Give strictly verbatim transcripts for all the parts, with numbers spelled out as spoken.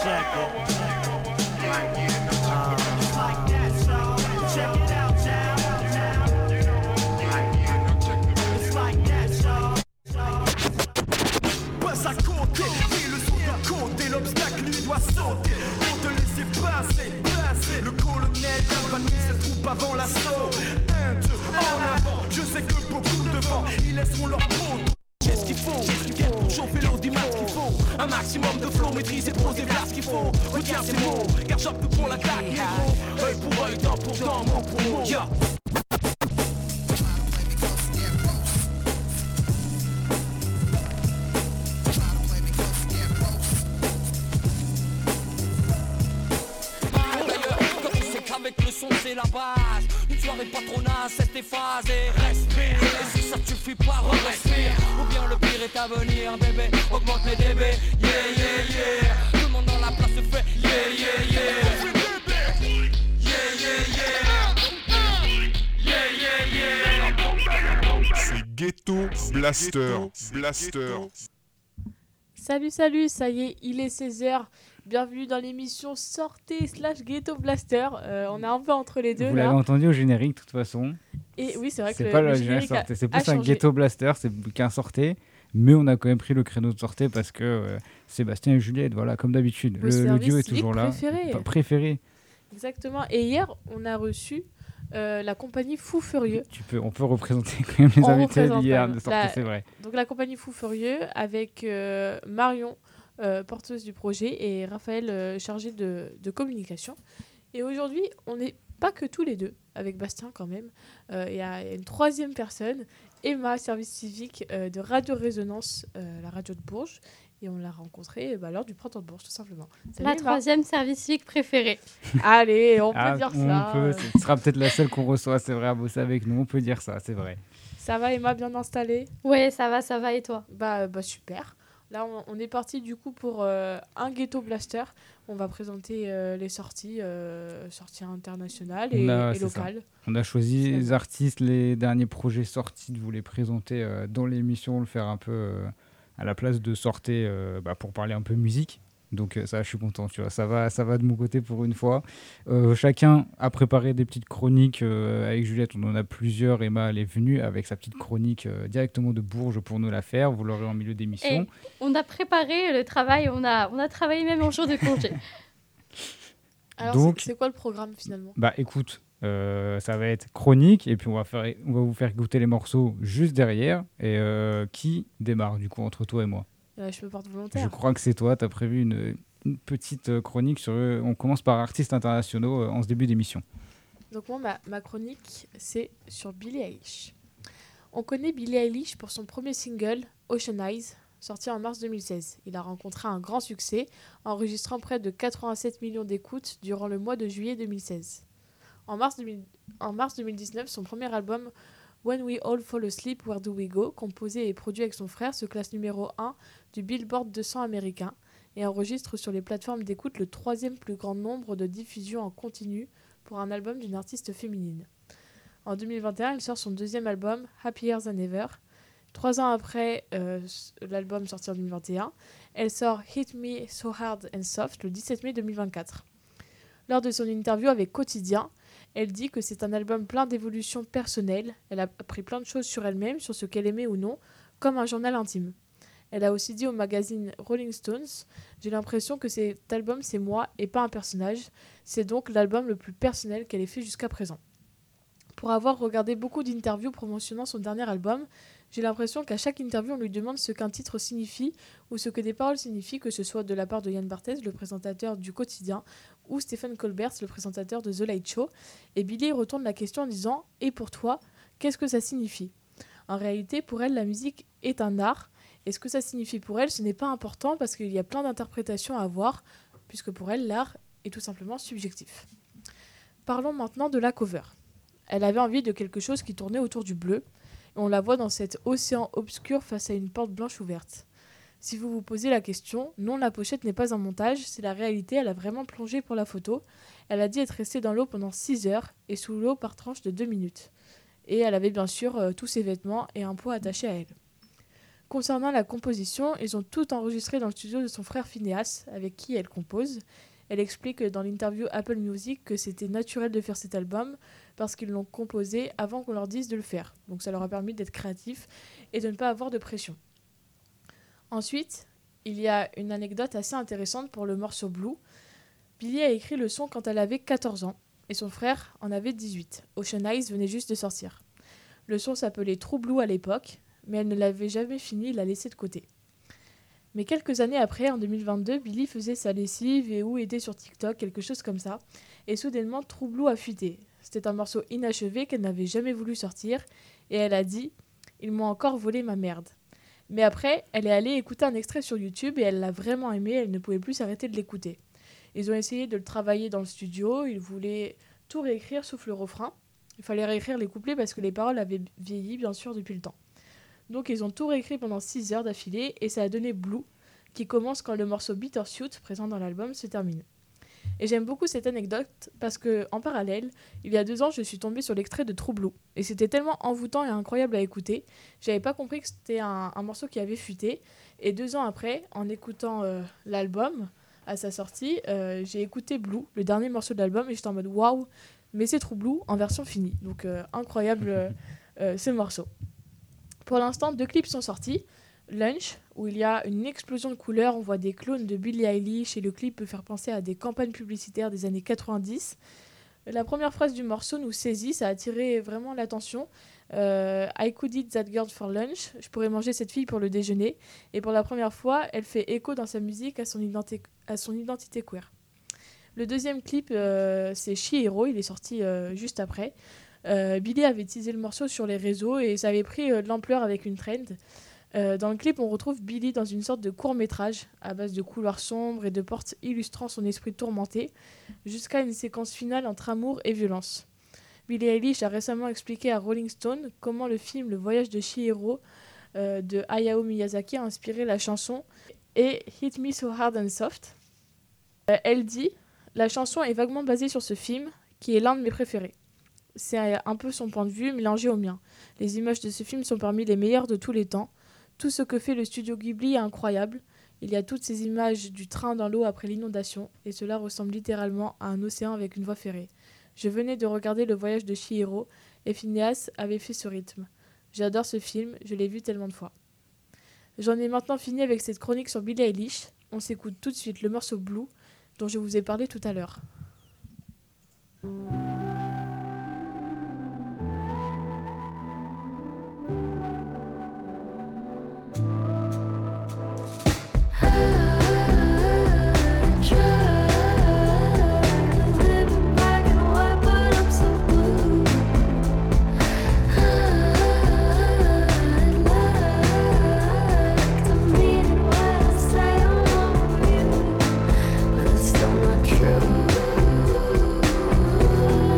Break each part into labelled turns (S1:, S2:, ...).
S1: check it.
S2: Passe à côté, et le son de côté, l'obstacle lui doit sauter. Pour te laisser passer, passer. Le colonel galvanise ses troupes avant l'assaut. Un, deux, en avant, je sais que beaucoup devant, ils laisseront leur peau. Qu'est-ce qu'il faut? Qu'est-ce pour chauffer l'audimat qu'il faut? Un maximum de flow maîtrisé, poser bien ce qu'il faut. Retiens ces mots, car j'opte pour l'attaque, héros. Œil pour œil, dent pour dent, mot pour mot. Yeah.
S3: Avec le son c'est la base. Une soirée patronale, cette phase et respire. Et si ça te suffit pas, respire. Ou bien le pire est à venir, bébé. Augmente les débits, yeah yeah yeah. Tout le monde dans la place se fait yeah yeah yeah. Yeah yeah yeah. Yeah yeah yeah.
S4: C'est Ghetto Blaster. Blaster.
S5: Salut salut, ça y est, il est seize heures. Bienvenue dans l'émission Sortez slash Ghetto Blaster. Euh, on est un peu entre les deux.
S6: Vous
S5: là.
S6: l'avez entendu au générique de toute façon.
S5: Et oui, c'est vrai
S6: c'est
S5: que
S6: pas
S5: le,
S6: le
S5: générique
S6: générique
S5: a,
S6: c'est plus
S5: a
S6: un
S5: changé.
S6: Ghetto Blaster, c'est qu'un Sortez. Mais on a quand même pris le créneau de Sortez parce que euh, Sébastien et Juliette, voilà, comme d'habitude.
S5: Le
S6: Le, le duo est
S5: service
S6: toujours là.
S5: préféré.
S6: Pas préféré.
S5: Exactement. Et hier, on a reçu euh, la compagnie Fou Furieux.
S6: Tu peux, on peut représenter quand même les
S5: On
S6: invités
S5: représente
S6: d'hier
S5: quand même.
S6: de Sortez,
S5: La-
S6: c'est vrai.
S5: Donc la compagnie Fou Furieux avec euh, Marion, euh, porteuse du projet, et Raphaël, euh, chargé de, de communication. Et aujourd'hui, on n'est pas que tous les deux, avec Bastien quand même. Euh, Il y a une troisième personne, Emma, service civique euh, de Radio Résonance, euh, la radio de Bourges. Et on l'a rencontrée bah, lors du printemps de Bourges, tout simplement. Salut,
S7: Ma
S5: Emma.
S7: troisième service civique préféré.
S5: Allez, on peut
S6: Ah,
S5: dire
S6: on
S5: ça.
S6: peut, ce sera peut-être la seule qu'on reçoit, c'est vrai, à bosser avec nous. On peut dire ça, c'est vrai.
S5: Ça va, Emma, bien installée?
S7: Ouais, ça va, ça va, et toi?
S5: Bah, bah super. Là, on, on est parti du coup pour euh, un Ghetto Blaster. On va présenter euh, les sorties, euh, sorties internationales et,
S6: On a-
S5: et
S6: c'est ça.
S5: locales.
S6: On a choisi
S5: C'est
S6: les
S5: bon.
S6: artistes, les derniers projets sortis, de vous les présenter euh, dans l'émission, le faire un peu euh, à la place de Sortez euh, bah, pour parler un peu musique. Donc euh, ça, je suis content, tu vois, ça va, ça va de mon côté pour une fois. Euh, chacun a préparé des petites chroniques euh, avec Juliette, on en a plusieurs. Emma, elle est venue avec sa petite chronique euh, directement de Bourges pour nous la faire. Vous l'aurez en milieu d'émission.
S7: Et on a préparé le travail, on a, on a travaillé même en jour de congé.
S5: Alors,
S6: Donc-
S5: c'est, c'est quoi le programme finalement?
S6: Bah écoute, euh, ça va être chronique et puis on va, faire, on va vous faire goûter les morceaux juste derrière. Et euh, qui démarre du coup entre toi et moi?
S5: Euh, Je me porte
S6: Je
S5: volontaire.
S6: crois que c'est toi, tu as prévu une, une petite euh, chronique sur... euh, on commence par artistes internationaux euh, en ce début d'émission.
S5: Donc moi, ma, ma chronique, c'est sur Billie Eilish. On connaît Billie Eilish pour son premier single, Ocean Eyes, sorti en mars deux mille seize. Il a rencontré un grand succès, enregistrant près de quatre-vingt-sept millions d'écoutes durant le mois de juillet deux mille seize. En mars, deux mille en mars deux mille dix-neuf, son premier album, When We All Fall Asleep, Where Do We Go, composé et produit avec son frère, se classe numéro un du Billboard deux cents américain et enregistre sur les plateformes d'écoute le troisième plus grand nombre de diffusions en continu pour un album d'une artiste féminine. En deux mille vingt et un, elle sort son deuxième album, Happier Than Ever. Trois ans après euh, l'album sorti en deux mille vingt et un, elle sort Hit Me So Hard and Soft le dix-sept mai deux mille vingt-quatre. Lors de son interview avec Quotidien, elle dit que c'est un album plein d'évolutions personnelles. Elle a appris plein de choses sur elle-même, sur ce qu'elle aimait ou non, comme un journal intime. Elle a aussi dit au magazine Rolling Stones « J'ai l'impression que cet album, c'est moi et pas un personnage. C'est donc l'album le plus personnel qu'elle ait fait jusqu'à présent. » Pour avoir regardé beaucoup d'interviews promotionnant son dernier album, j'ai l'impression qu'à chaque interview, on lui demande ce qu'un titre signifie ou ce que des paroles signifient, que ce soit de la part de Yann Barthès, le présentateur du Quotidien, ou Stephen Colbert, le présentateur de The Late Show. Et Billie retourne la question en disant « Et pour toi, qu'est-ce que ça signifie ?» En réalité, pour elle, la musique est un art. Et ce que ça signifie pour elle, ce n'est pas important parce qu'il y a plein d'interprétations à avoir, puisque pour elle, l'art est tout simplement subjectif. Parlons maintenant de la cover. Elle avait envie de quelque chose qui tournait autour du bleu, et on la voit dans cet océan obscur face à une porte blanche ouverte. Si vous vous posez la question, non, la pochette n'est pas un montage, c'est la réalité, elle a vraiment plongé pour la photo. Elle a dit être restée dans l'eau pendant six heures et sous l'eau par tranche de deux minutes. Et elle avait bien sûr euh, tous ses vêtements et un pot attaché à elle. Concernant la composition, ils ont tout enregistré dans le studio de son frère Phineas, avec qui elle compose. Elle explique dans l'interview Apple Music que c'était naturel de faire cet album parce qu'ils l'ont composé avant qu'on leur dise de le faire. Donc ça leur a permis d'être créatifs et de ne pas avoir de pression. Ensuite, il y a une anecdote assez intéressante pour le morceau Blue. Billie a écrit le son quand elle avait quatorze ans et son frère en avait dix-huit. Ocean Eyes venait juste de sortir. Le son s'appelait True Blue à l'époque, mais elle ne l'avait jamais fini et l'a laissé de côté. Mais quelques années après, en deux mille vingt-deux, Billie faisait sa lessive et ou était sur TikTok, quelque chose comme ça, et soudainement True Blue a fuité. C'était un morceau inachevé qu'elle n'avait jamais voulu sortir, et elle a dit « Ils m'ont encore volé ma merde ». Mais après, elle est allée écouter un extrait sur YouTube et elle l'a vraiment aimé, elle ne pouvait plus s'arrêter de l'écouter. Ils ont essayé de le travailler dans le studio, ils voulaient tout réécrire sauf le refrain. Il fallait réécrire les couplets parce que les paroles avaient vieilli bien sûr depuis le temps. Donc ils ont tout réécrit pendant six heures d'affilée et ça a donné Blue, qui commence quand le morceau Bittersweet, présent dans l'album, se termine. Et j'aime beaucoup cette anecdote parce que, en parallèle, il y a deux ans, je suis tombée sur l'extrait de True Blue. Et c'était tellement envoûtant et incroyable à écouter, j'avais pas compris que c'était un, un morceau qui avait fuité. Et deux ans après, en écoutant euh, l'album, à sa sortie, euh, j'ai écouté Blue, le dernier morceau de l'album, et j'étais en mode waouh, mais c'est True Blue en version finie. Donc euh, incroyable euh, euh, ce morceau. Pour l'instant, deux clips sont sortis. Lunch, où il y a une explosion de couleurs, on voit des clones de Billie Eilish et le clip peut faire penser à des campagnes publicitaires des années quatre-vingt-dix. La première phrase du morceau nous saisit, ça a attiré vraiment l'attention. Euh, I could eat that girl for lunch, je pourrais manger cette fille pour le déjeuner. Et pour la première fois, elle fait écho dans sa musique à son, identi- à son identité queer. Le deuxième clip, euh, c'est She Hero, il est sorti euh, juste après. Euh, Billie avait teasé le morceau sur les réseaux et ça avait pris euh, de l'ampleur avec une trend. Euh, dans le clip, on retrouve Billie dans une sorte de court-métrage à base de couloirs sombres et de portes illustrant son esprit tourmenté, jusqu'à une séquence finale entre amour et violence. Billie Eilish a récemment expliqué à Rolling Stone comment le film Le Voyage de Chihiro euh, de Hayao Miyazaki a inspiré la chanson et Hit Me So Hard and Soft. Euh, elle dit « La chanson est vaguement basée sur ce film, qui est l'un de mes préférés. C'est un peu son point de vue mélangé au mien. Les images de ce film sont parmi les meilleures de tous les temps. Tout ce que fait le studio Ghibli est incroyable. Il y a toutes ces images du train dans l'eau après l'inondation, et cela ressemble littéralement à un océan avec une voie ferrée. Je venais de regarder Le Voyage de Chihiro, et Phineas avait fait ce rythme. J'adore ce film, je l'ai vu tellement de fois. » J'en ai maintenant fini avec cette chronique sur Billie Eilish. On s'écoute tout de suite le morceau Blue, dont je vous ai parlé tout à l'heure.
S1: True.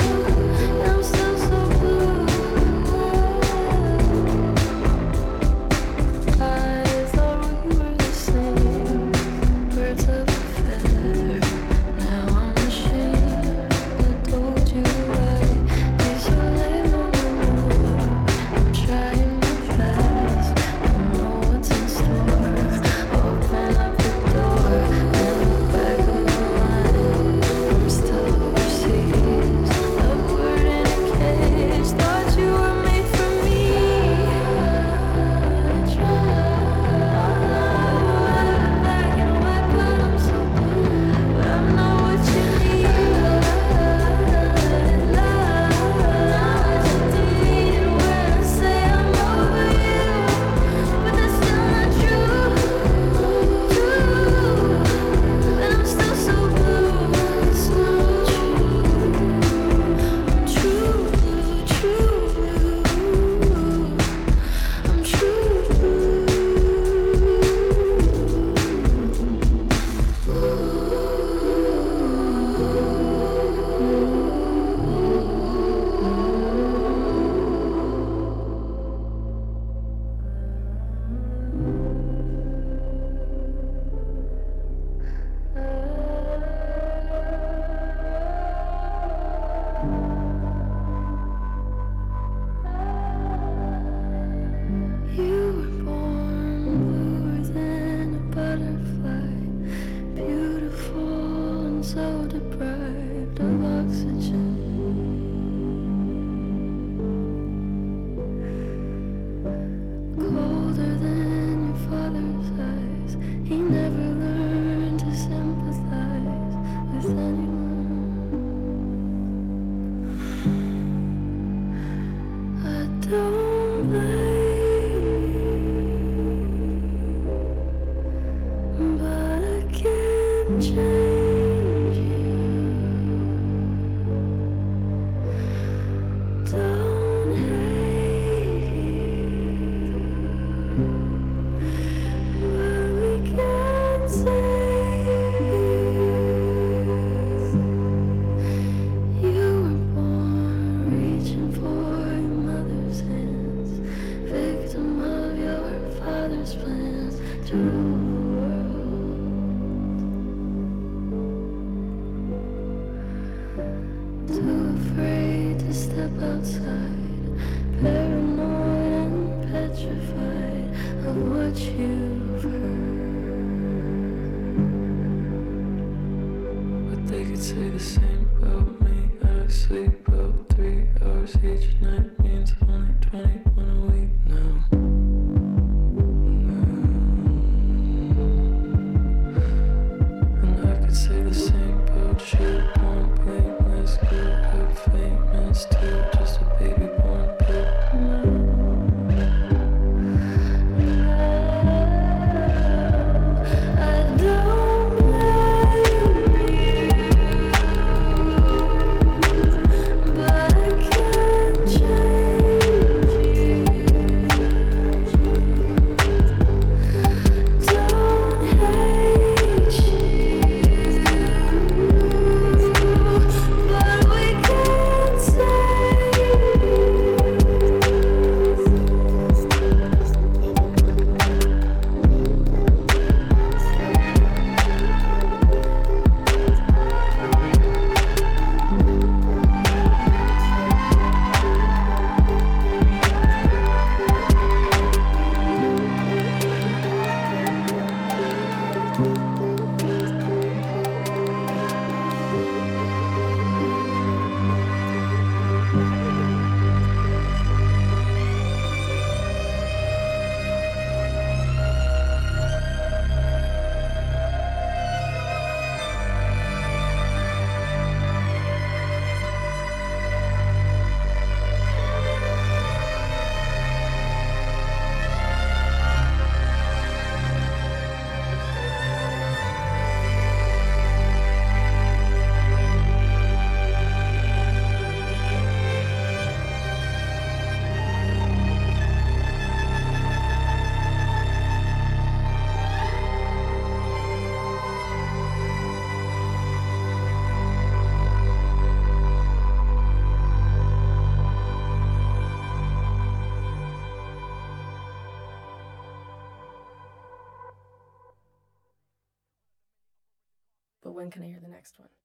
S1: When can I hear the next one?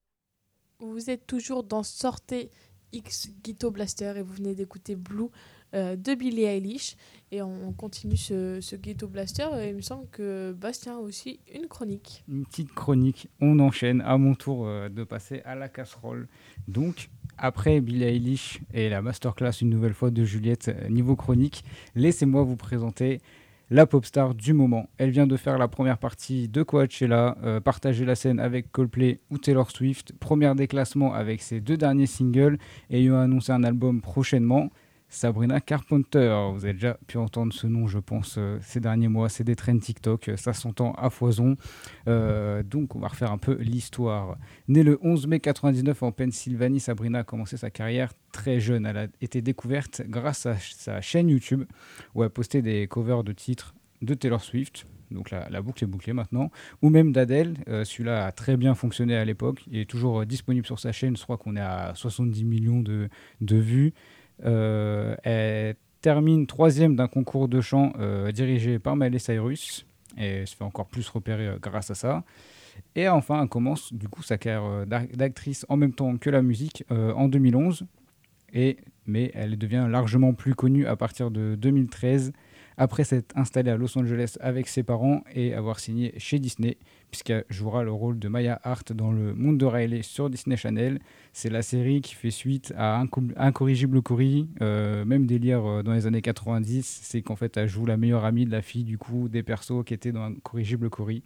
S5: Vous êtes toujours dans Sortez X Ghetto Blaster et vous venez d'écouter Blue euh, de Billie Eilish. Et on continue ce, ce Ghetto Blaster. Et il me semble que Bastien a aussi une chronique.
S6: Une petite chronique. On enchaîne. À mon tour euh, de passer à la casserole. Donc, après Billie Eilish et la masterclass une nouvelle fois de Juliette euh, niveau chronique, laissez-moi vous présenter la pop star du moment. Elle vient de faire la première partie de Coachella, euh, partager la scène avec Coldplay ou Taylor Swift, première des classements avec ses deux derniers singles, ayant annoncé un album prochainement. Sabrina Carpenter, vous avez déjà pu entendre ce nom, je pense, euh, ces derniers mois. C'est des trends TikTok, ça s'entend à foison. Euh, donc, on va refaire un peu l'histoire. Née le onze mai quatre-vingt-dix-neuf en Pennsylvanie, Sabrina a commencé sa carrière très jeune. Elle a été découverte grâce à sa chaîne YouTube, où elle postait des covers de titres de Taylor Swift. Donc la, la boucle est bouclée maintenant, ou même d'Adèle. Euh, celui-là a très bien fonctionné à l'époque. Il est toujours euh, disponible sur sa chaîne. Je crois qu'on est à soixante-dix millions de, de vues. Euh, elle termine troisième d'un concours de chant euh, dirigé par Miley Cyrus et se fait encore plus repérer euh, grâce à ça. Et enfin, elle commence du coup sa carrière euh, d'actrice en même temps que la musique euh, en deux mille onze. Et, mais elle devient largement plus connue à partir de deux mille treize, après s'être installée à Los Angeles avec ses parents et avoir signé chez Disney, puisqu'elle jouera le rôle de Maya Hart dans Le Monde de Riley sur Disney Channel. C'est la série qui fait suite à Inco- Incorrigible Cory, euh, même délire euh, dans les années quatre-vingt-dix, c'est qu'en fait elle joue la meilleure amie de la fille du coup des persos qui étaient dans Incorrigible Cory.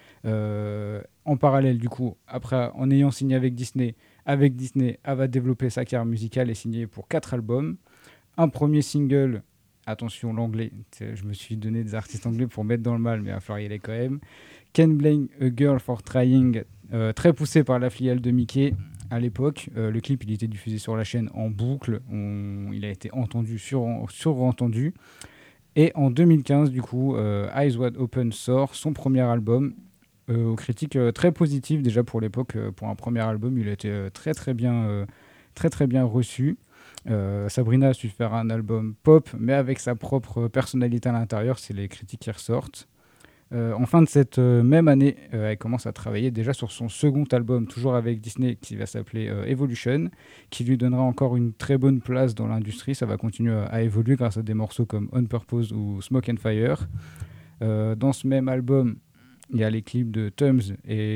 S6: Euh, en parallèle du coup, après en ayant signé avec Disney, avec Disney, elle va développer sa carrière musicale et signer pour quatre albums. Un premier single attention l'anglais, je me suis donné des artistes anglais pour mettre dans le mal, mais il va falloir y aller quand même. Can't Blame a Girl for Trying, euh, très poussé par la filiale de Mickey à l'époque. Euh, le clip il était diffusé sur la chaîne en boucle, on, il a été entendu, sur, sur-entendu. Et en deux mille quinze, du coup, euh, Eyes Wide Open sort son premier album, euh, aux critiques euh, très positives. Déjà pour l'époque, euh, pour un premier album, il a été euh, très très bien, euh, très très bien reçu. Euh, Sabrina a su faire un album pop, mais avec sa propre personnalité à l'intérieur, c'est les critiques qui ressortent. Euh, en fin de cette euh, même année, euh, elle commence à travailler déjà sur son second album, toujours avec Disney, qui va s'appeler euh, Evolution, qui lui donnera encore une très bonne place dans l'industrie. Ça va continuer à, à évoluer grâce à des morceaux comme On Purpose ou Smoke and Fire. Euh, dans ce même album, il y a les clips de Tums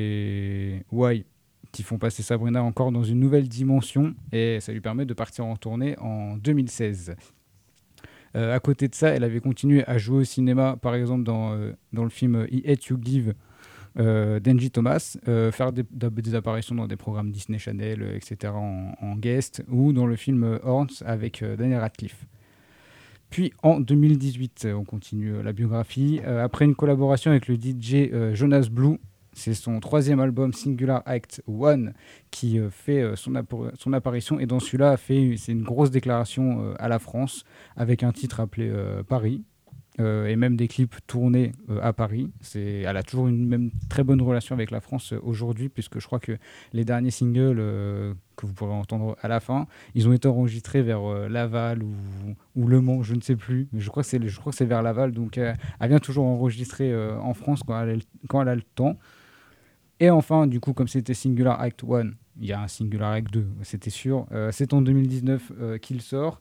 S6: et Why qui font passer Sabrina encore dans une nouvelle dimension, et ça lui permet de partir en tournée en deux mille seize. Euh, à côté de ça, elle avait continué à jouer au cinéma, par exemple dans, euh, dans le film I Hate You Give euh, d'Angie Thomas, euh, faire des, des apparitions dans des programmes Disney Channel, euh, et cetera en, en guest, ou dans le film Horns avec euh, Daniel Radcliffe. Puis en deux mille dix-huit, on continue la biographie. Euh, après une collaboration avec le D J euh, Jonas Blue, c'est son troisième album Singular Act one qui euh, fait euh, son, appor- son apparition, et dans celui-là a fait, c'est une grosse déclaration euh, à la France avec un titre appelé euh, Paris, euh, et même des clips tournés euh, à Paris. C'est, elle a toujours une même très bonne relation avec la France euh, aujourd'hui, puisque je crois que les derniers singles euh, que vous pourrez entendre à la fin, ils ont été enregistrés vers euh, Laval ou, ou Le Mans, je ne sais plus, mais je crois que c'est, je crois que c'est vers Laval, donc euh, elle vient toujours enregistrer euh, en France quand elle, quand elle a le temps. Et enfin, du coup, comme c'était Singular Act one, il y a un Singular Act deux, c'était sûr. Euh, c'est en deux mille dix-neuf euh, qu'il sort.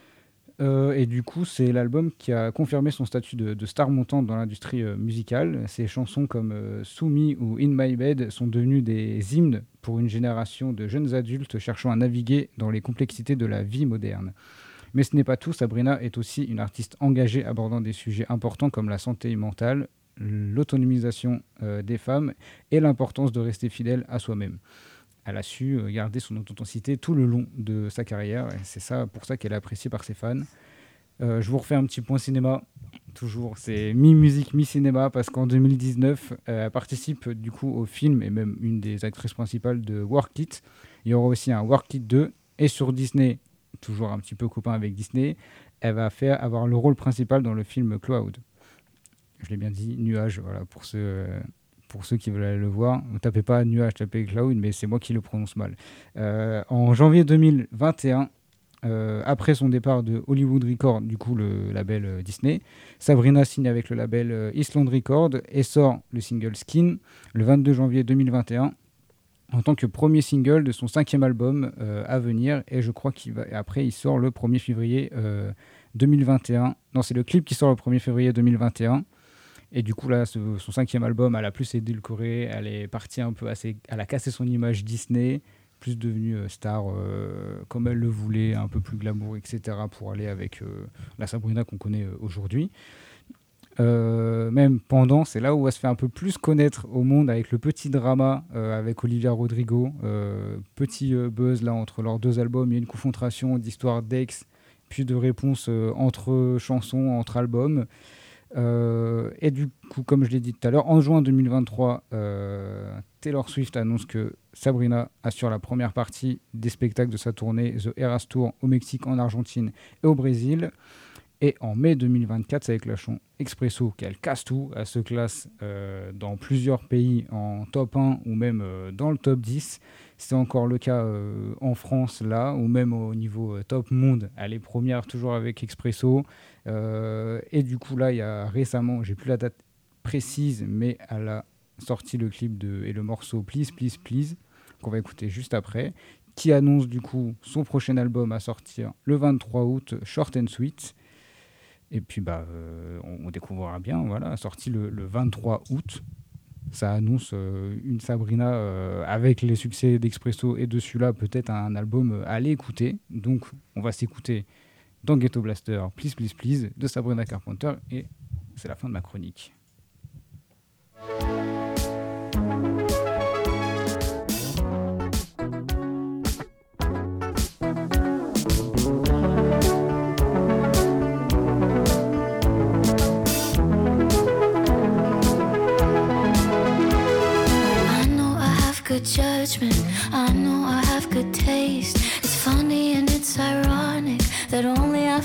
S6: Euh, et du coup, c'est l'album qui a confirmé son statut de, de star montante dans l'industrie euh, musicale. Ses chansons comme euh, Sumi ou In My Bed sont devenues des hymnes pour une génération de jeunes adultes cherchant à naviguer dans les complexités de la vie moderne. Mais ce n'est pas tout, Sabrina est aussi une artiste engagée abordant des sujets importants comme la santé mentale, l'autonomisation euh, des femmes et l'importance de rester fidèle à soi-même. Elle a su euh, garder son authenticité tout le long de sa carrière, et c'est ça, pour ça qu'elle est appréciée par ses fans. Euh, je vous refais un petit point cinéma, toujours, c'est mi-musique, mi-cinéma, parce qu'en deux mille dix-neuf, euh, elle participe du coup au film, et même une des actrices principales de Work It. Il y aura aussi un Work It deux, et sur Disney, toujours un petit peu copain avec Disney, elle va faire avoir le rôle principal dans le film Cloud. Je l'ai bien dit, Nuage, voilà, pour ceux, euh, pour ceux qui veulent aller le voir. Ne tapez pas Nuage, tapez Cloud, mais c'est moi qui le prononce mal. Euh, en janvier deux mille vingt et un, euh, après son départ de Hollywood Records, du coup le label euh, Disney, Sabrina signe avec le label euh, Island Records et sort le single Skin le vingt-deux janvier deux mille vingt et un en tant que premier single de son cinquième album euh, à venir. Et je crois qu'il va, et après il sort le premier février euh, deux mille vingt et un. Non, c'est le clip qui sort le premier février deux mille vingt et un. Et du coup, là, ce, son cinquième album, elle a plus édulcoré, elle est partie un peu assez... Elle a cassé son image Disney, plus devenue euh, star euh, comme elle le voulait, un peu plus glamour, et cetera, pour aller avec euh, la Sabrina qu'on connaît euh, aujourd'hui. Euh, même pendant, c'est là où elle se fait un peu plus connaître au monde avec le petit drama euh, avec Olivia Rodrigo. Euh, petit euh, buzz là entre leurs deux albums, il y a une confrontation d'histoires d'ex, puis de réponses euh, entre chansons, entre albums. Euh, et du coup, comme je l'ai dit tout à l'heure, en juin deux mille vingt-trois, euh, Taylor Swift annonce que Sabrina assure la première partie des spectacles de sa tournée The Eras Tour au Mexique, en Argentine et au Brésil. Et en mai deux mille vingt-quatre, c'est avec la chanson Expresso qu'elle casse tout. Elle se classe euh, dans plusieurs pays en top un ou même euh, dans le top dix. C'est encore le cas euh, en France là, ou même au niveau euh, top monde. Elle est première toujours avec Expresso. Euh, et du coup là, il y a récemment, j'ai plus la date précise, mais elle a sorti le clip de, et le morceau Please Please Please, qu'on va écouter juste après, qui annonce du coup son prochain album à sortir le vingt-trois août, Short and Sweet. Et puis bah, euh, on, on découvrira bien, voilà, sorti le, le vingt-trois août. Ça annonce euh, une Sabrina euh, avec les succès d'Expresso et de celui-là, peut-être un album euh, à aller écouter. Donc on va s'écouter dans Ghetto Blaster, Please Please Please, de Sabrina Carpenter, et c'est la fin de ma chronique.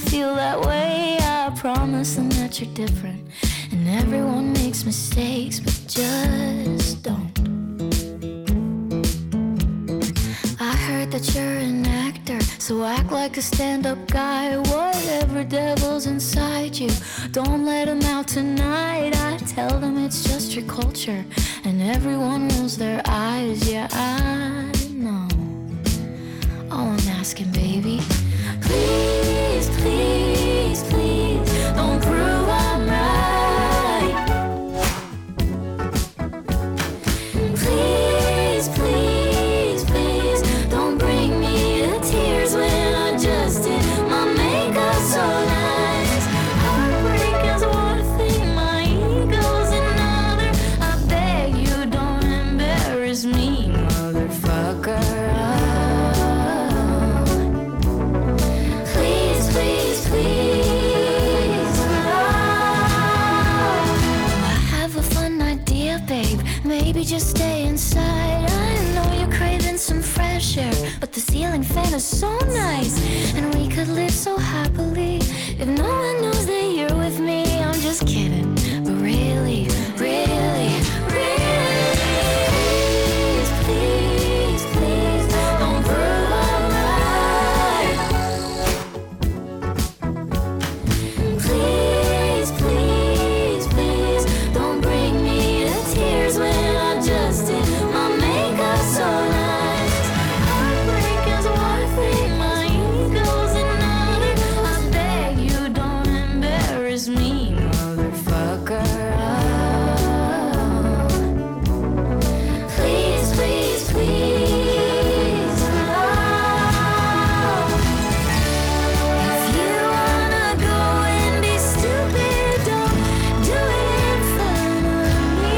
S1: feel that way. I promise them that you're different. And everyone makes mistakes, but just don't. I heard that you're an actor, so act like a stand-up guy. Whatever devil's inside you, don't let him out tonight. I tell them it's just your culture, and everyone rolls their eyes. Yeah, I know. All I'm asking, baby, please, please, please, don't prove I'm right. Please, please, please, don't bring me to tears when I just did my makeup so nice. Heartbreak is one thing, my ego's another. I beg you, don't embarrass me, motherfucker. Please, please, please. I have a fun idea, babe. Maybe just stay inside. I know you're craving some fresh air, but the ceiling fan is so nice, and we could live so happily if no one knows that you're with me. I'm just kidding, but really, really, really, please, please, please, don't prove I'm right. Please, please, please, don't bring me to tears when I just did my makeup so nice. Heartbreak is one thing, my ego's another. I beg you, don't embarrass me, motherfucker. Please, please, please. If you wanna go and be stupid, don't do it in front of me.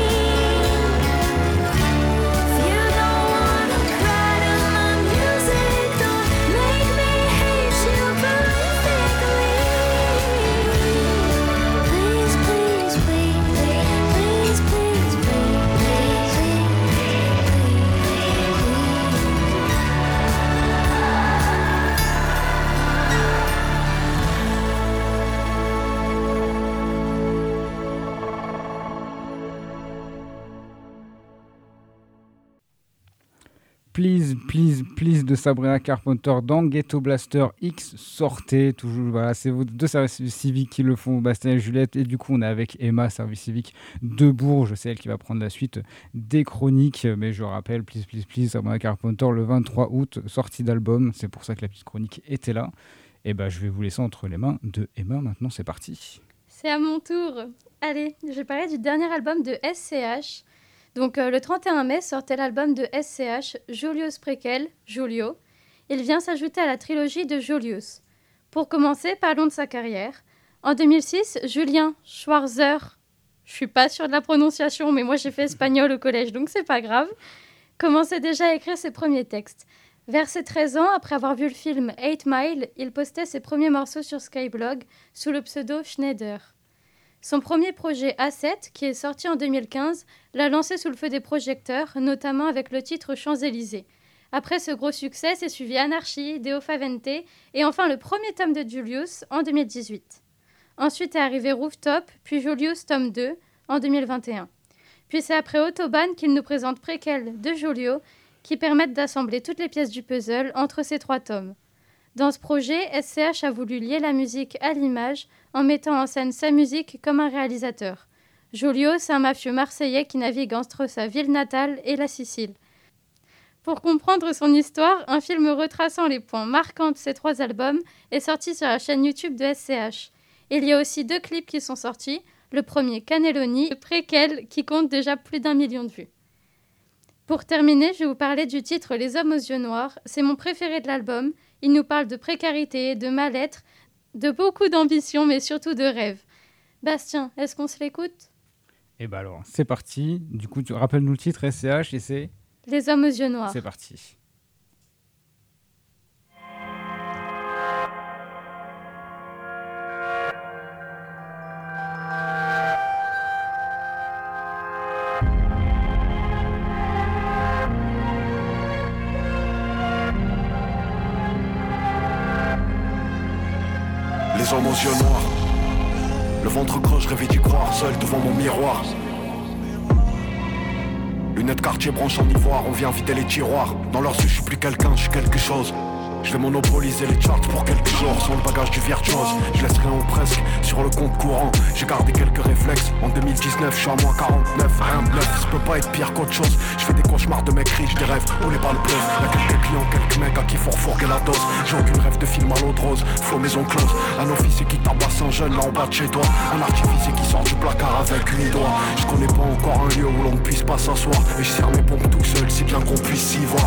S1: If you don't wanna cry to my music, don't make me hate you perfectly. Please, please, please, please, please, please, please.
S6: Please, please, please de Sabrina Carpenter dans Ghetto Blaster X. Sortez, toujours, voilà, c'est vos deux services civiques qui le font, Bastien et Juliette. Et du coup, on est avec Emma, service civique de Bourges. C'est elle qui va prendre la suite des chroniques. Mais je rappelle, please, please, please, Sabrina Carpenter, le vingt-trois août, sortie d'album. C'est pour ça que la petite chronique était là. Et ben, je vais vous laisser entre les mains de Emma. Maintenant, c'est parti.
S7: C'est à mon tour. Allez, je vais parler du dernier album de S C H. Donc euh, le trente et un mai sortait l'album de S C H, Julius Prequel, Julio. Il vient s'ajouter à la trilogie de Julius. Pour commencer, parlons de sa carrière. En deux mille six, Julien Schwarzer, je suis pas sûre de la prononciation, mais moi j'ai fait espagnol au collège, donc c'est pas grave, commençait déjà à écrire ses premiers textes. Vers ses treize ans, après avoir vu le film Eight Mile, il postait ses premiers morceaux sur Skyblog sous le pseudo Schneider. Son premier projet A sept, qui est sorti en deux mille quinze, l'a lancé sous le feu des projecteurs, notamment avec le titre Champs-Élysées. Après ce gros succès, s'est suivi Anarchy, Deo Favente et enfin le premier tome de Julius en deux mille dix-huit. Ensuite est arrivé Rooftop, puis Julius tome deux en deux mille vingt et un. Puis c'est après Autobahn qu'il nous présente Prequel de Julio, qui permettent d'assembler toutes les pièces du puzzle entre ces trois tomes. Dans ce projet, S C H a voulu lier la musique à l'image en mettant en scène sa musique comme un réalisateur. Julio, c'est un mafieux marseillais qui navigue entre sa ville natale et la Sicile. Pour comprendre son histoire, un film retraçant les points marquants de ces trois albums est sorti sur la chaîne YouTube de S C H. Il y a aussi deux clips qui sont sortis, le premier Cannelloni, le Prequel, qui compte déjà plus d'un million de vues. Pour terminer, je vais vous parler du titre Les Hommes aux yeux noirs. C'est mon préféré de l'album. Il nous parle de précarité, de mal-être, de beaucoup d'ambition, mais surtout de rêve. Bastien, est-ce qu'on se l'écoute ?
S6: Et bah alors, c'est parti. Du coup, tu rappelles-nous le titre S C H et c'est
S7: Les Hommes aux yeux noirs.
S6: C'est parti.
S2: Les
S8: Les hommes aux yeux noirs, le ventre creux, je rêvais d'y croire, seul devant mon miroir. Lunettes quartier, branche en ivoire, on vient vider les tiroirs. Dans leurs yeux, je suis plus quelqu'un, je suis quelque chose. Je vais monopoliser les charts pour quelques jours. Sans le bagage du virtuose, je laisse rien ou presque sur le compte courant. J'ai gardé quelques réflexes. En deux mille dix-neuf, je suis à moins quarante-neuf. Rien de neuf, ça peut pas être pire qu'autre chose. Je fais des cauchemars de mecs riches, des rêves où les balles pleuvent. Y'a quelques clients, quelques mecs à qui faut refourguer la dose. J'ai aucune rêve de film à l'eau de rose. Flow maison close, un officier qui tabasse un jeune là en bas de chez toi. Un artificier qui sort du placard avec une doigt. Je connais pas encore un lieu où l'on ne puisse pas s'asseoir. Et je serre mes pompes tout seul, si bien qu'on puisse s'y voir.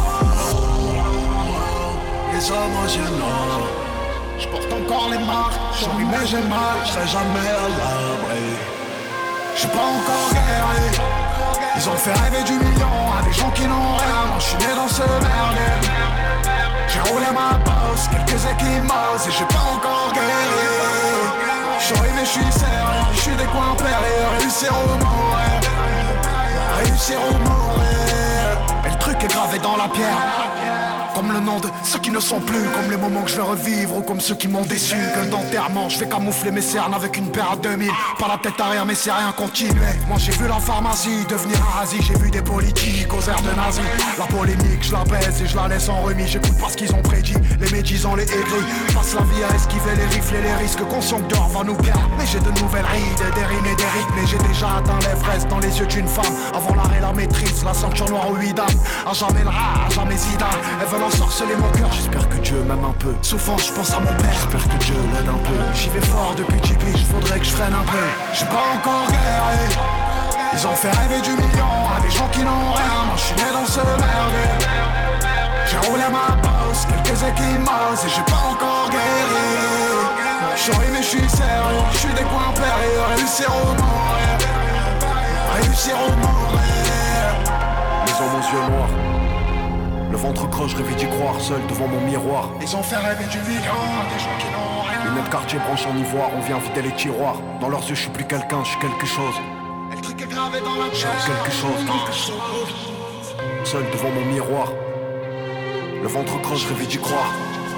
S9: Les hommes aux yeux noirs, je porte encore les marques. J'en ai mais j'ai mal, je serai jamais à l'abri. J'ai pas encore guéri. Ils ont fait rêver du million à des gens qui n'ont rien. Moi je suis né dans ce merdier. J'ai roulé ma bosse, quelques équimos et j'ai pas encore guéri. J'suis arrivé, j'suis sérieux, j'suis des coins perdus. Réussir ou mourir, réussir ou mourir. Et le truc est gravé dans la pierre. Comme le nom de ceux qui ne sont plus, comme les moments que je vais revivre ou comme ceux qui m'ont déçu. Gueule d'enterrement, je vais camoufler mes cernes avec une paire à deux mille. Pas la tête arrière mais c'est rien continuer. Moi j'ai vu la pharmacie devenir un rasi. J'ai vu des politiques aux airs de nazis. La polémique je la baisse et je la laisse en remis. J'écoute pas ce qu'ils ont prédit, les médisants, les aigris. Passe la vie à esquiver les rifles et les risques. Conscient que dehors va nous perdre. Mais j'ai de nouvelles rides, des rimes et des rythmes. Et j'ai déjà atteint les fraises dans les yeux d'une femme. Avant l'arrêt la maîtrise, la ceinture noire aux huit dames. À jamais le rat, à jamais Zidane. Elles veulent ensorceler mon cœur, j'espère que Dieu m'aime un peu. Souvent je pense à mon père, j'espère que Dieu l'aide un peu. J'y vais fort depuis J P, faudrait que je freine un peu. J'ai pas encore guéri. Ils ont fait rêver du million à des gens qui n'ont rien. Moi je suis né dans ce merdier. J'ai roulé ma bosse, quelques équimos et j'ai pas encore guéri. J'suis arrivé, j'suis sérieux, j'suis des coins perdus. Réussir ou mourir, réussir ou mourir.
S8: Les hommes aux yeux noirs, le ventre creux, je rêvais d'y croire, seul devant mon miroir.
S9: Ils ont fait rêver du million à des gens qui n'ont rien.
S8: Lunettes quartier, branche en ivoire, on vient vider les tiroirs. Dans leurs yeux, je suis plus quelqu'un, je suis quelque chose.
S9: Et le truc est gravé dans la
S8: Je
S9: chair.
S8: suis quelque chose. Seul devant mon miroir, le ventre creux, je rêvais d'y croire.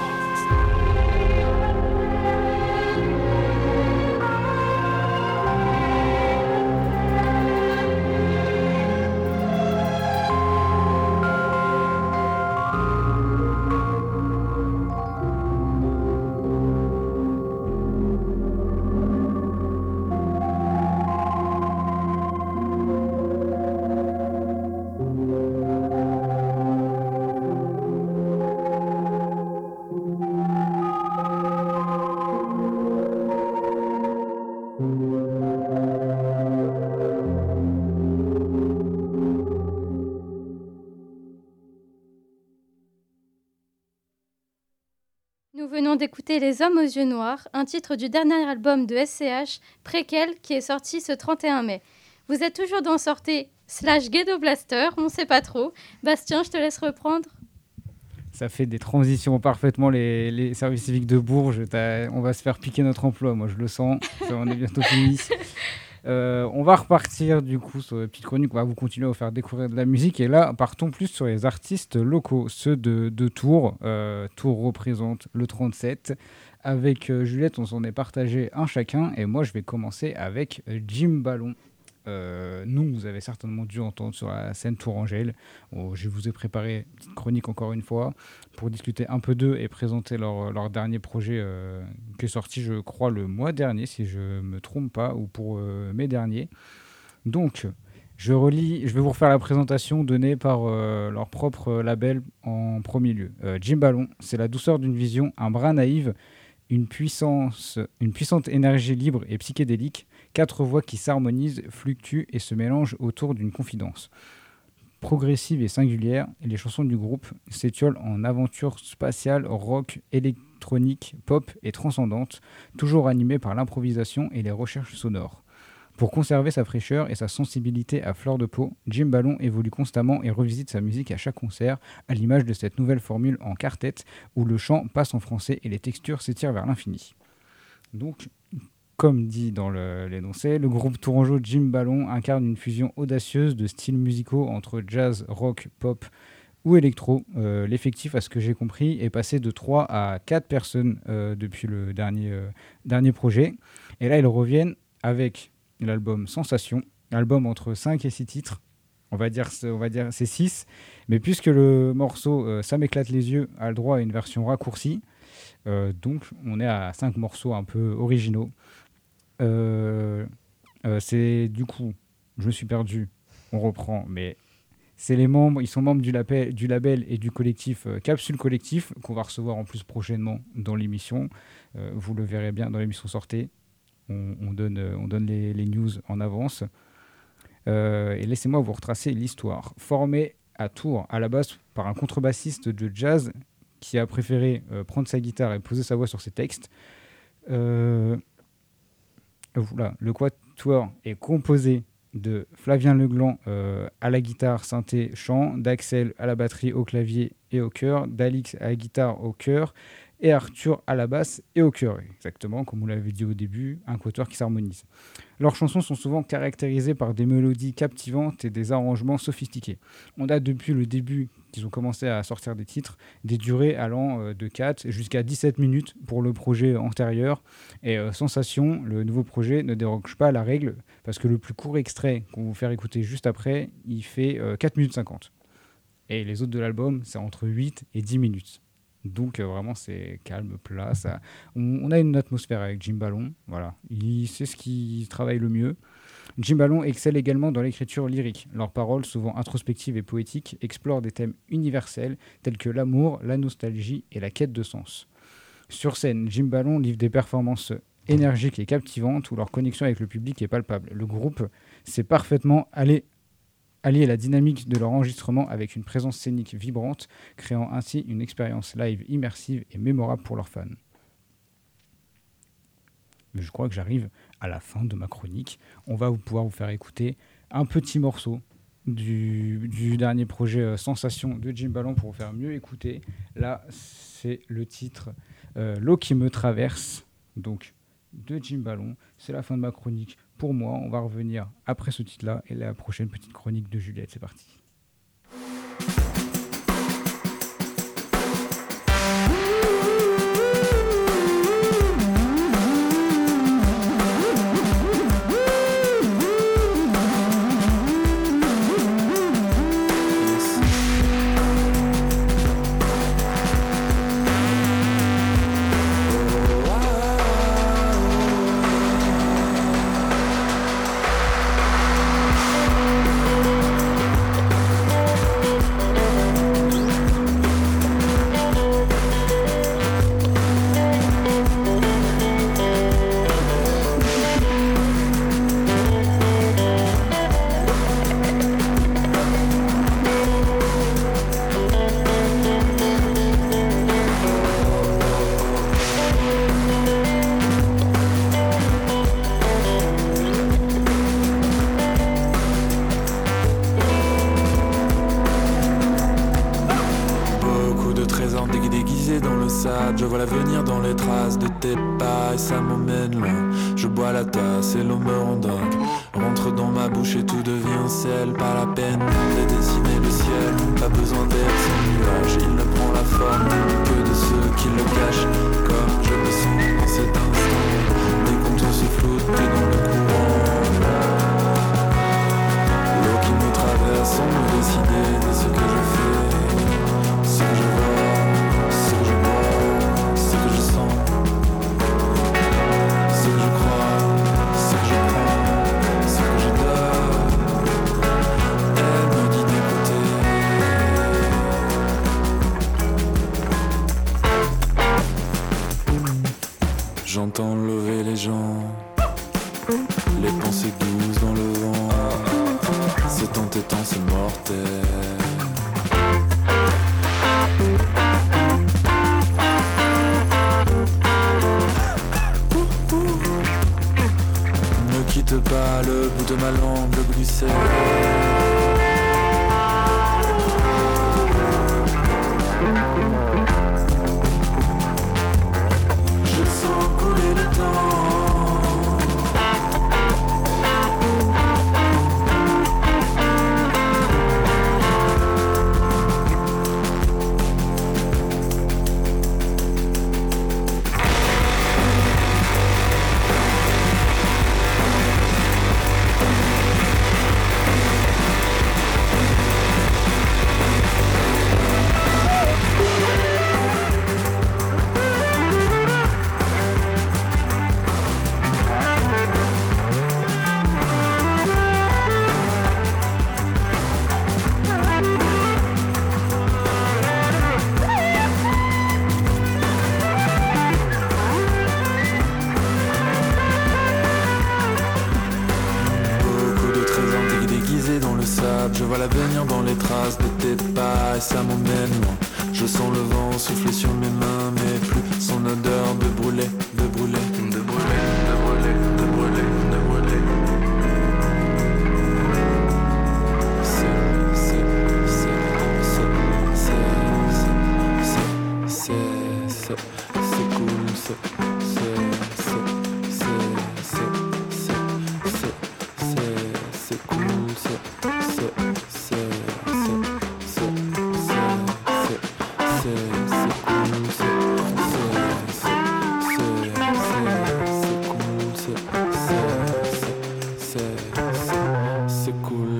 S7: Nous venons d'écouter Les Hommes aux yeux noirs, un titre du dernier album de S C H, Préquel, qui est sorti ce trente et un mai. Vous êtes toujours dans Sortez slash Ghetto Blaster, on sait pas trop. Bastien, je te laisse reprendre.
S6: Ça fait des transitions parfaitement, les, les services civiques de Bourges. T'as- On va se faire piquer notre emploi, moi je le sens. Ça, on est bientôt fini. Euh, on va repartir du coup sur la petite chronique. On va vous continuer à vous faire découvrir de la musique. Et là, partons plus sur les artistes locaux, ceux de, de Tours. Euh, Tours représente le trente-sept. Avec euh, Juliette, on s'en est partagé un chacun. Et moi, je vais commencer avec euh, Jim Ballon. Euh, nous, vous avez certainement dû entendre sur la scène Tourangelle. Oh, je vous ai préparé une petite chronique encore une fois pour discuter un peu d'eux et présenter leur, leur dernier projet euh, qui est sorti, je crois, le mois dernier, si je ne me trompe pas, ou pour euh, mai dernier. Donc, je, relis, je vais vous refaire la présentation donnée par euh, leur propre label en premier lieu. Euh, Jim Ballon, c'est la douceur d'une vision, un brin naïve, une, puissance, une puissante énergie libre et psychédélique, quatre voix qui s'harmonisent, fluctuent et se mélangent autour d'une confidence. Progressive et singulière, les chansons du groupe s'étiolent en aventures spatiales, rock, électronique, pop et transcendantes, toujours animées par l'improvisation et les recherches sonores. Pour conserver sa fraîcheur et sa sensibilité à fleur de peau, Jim Ballon évolue constamment et revisite sa musique à chaque concert, à l'image de cette nouvelle formule en quartet où le chant passe en français et les textures s'étirent vers l'infini. Donc, comme dit dans le, l'énoncé, le groupe tourangeau Jim Ballon incarne une fusion audacieuse de styles musicaux entre jazz, rock, pop ou électro. Euh, l'effectif, à ce que j'ai compris, est passé de trois à quatre personnes euh, depuis le dernier, euh, dernier projet. Et là, ils reviennent avec l'album Sensation, album entre cinq et six titres. On va dire, on va dire c'est six, mais puisque le morceau euh, Ça m'éclate les yeux a le droit à une version raccourcie, euh, donc on est à cinq morceaux un peu originaux. Euh, euh, c'est du coup, je me suis perdu, on reprend, mais c'est les membres, ils sont membres du label, du label et du collectif euh, Capsule Collectif, qu'on va recevoir en plus prochainement dans l'émission. Euh, vous le verrez bien dans l'émission Sortez, on, on donne, on donne les, les news en avance. Euh, et laissez-moi vous retracer l'histoire. Formé à Tours à la base par un contrebassiste de jazz qui a préféré euh, prendre sa guitare et poser sa voix sur ses textes. Euh, voilà, le quatuor est composé de Flavien Legland euh, à la guitare, synthé, chant, d'Axel à la batterie, au clavier et au chœur, d'Alix à la guitare, au chœur, et Arthur à la basse et au chœur. Exactement, comme vous l'avez dit au début, un quatuor qui s'harmonise. Leurs chansons sont souvent caractérisées par des mélodies captivantes et des arrangements sophistiqués. On a depuis le début qu'ils ont commencé à sortir des titres, des durées allant de quatre jusqu'à dix-sept minutes pour le projet antérieur. Et euh, Sensation, le nouveau projet, ne déroge pas à la règle, parce que le plus court extrait qu'on va vous faire écouter juste après, il fait euh, quatre minutes cinquante. Et les autres de l'album, c'est entre huit et dix minutes. Donc euh, vraiment c'est calme, plat. Ça... On, on a une atmosphère avec Jim Ballon. Voilà, il c'est ce qui travaille le mieux. Jim Ballon excelle également dans l'écriture lyrique. Leurs paroles, souvent introspectives et poétiques, explorent des thèmes universels tels que l'amour, la nostalgie et la quête de sens. Sur scène, Jim Ballon livre des performances énergiques et captivantes où leur connexion avec le public est palpable. Le groupe sait parfaitement aller allier la dynamique de leur enregistrement avec une présence scénique vibrante, créant ainsi une expérience live immersive et mémorable pour leurs fans. Mais je crois que j'arrive à la fin de ma chronique. On va pouvoir vous faire écouter un petit morceau du, du dernier projet euh, Sensation de Jim Ballon pour vous faire mieux écouter. Là, c'est le titre euh, L'eau qui me traverse, donc de Jim Ballon. C'est la fin de ma chronique. Pour moi, on va revenir après ce titre-là et la prochaine petite chronique de Juliette. C'est parti.
S10: Je vois l'avenir dans les traces de tes pas et ça m'emmène loin. Je bois la tasse et l'eau me rend dingue. Rentre dans ma bouche et tout devient sel. Pas la peine de dessiner le ciel. Pas besoin d'être sans nuage. Il ne prend la forme que de ceux qui le cachent. Comme je me sens dans cet instant. Les contours se floutent dans le courant. L'eau qui me traverse sans me décider de ce que je fais. Ce que je vois. J'entends lever les gens, les pensées douces dans le vent. C'est entêtant, c'est mortel. Ne quitte pas le bout de ma langue, le bout du sel. l'avenir dans les traces de tes pas et ça m'emmène loin. Je sens le vent souffler sur mes mains, mais plus son odeur de brûler, de brûler, de brûler, de brûler, de brûler, de brûler. C'est, c'est, c'est, c'est, c'est, c'est, c'est, c'est cool, c'est, c'est, c'est, c'est, c'est, c'est, c'est, c'est cool, c'est, c'est, c'est, c'est, c'est cool.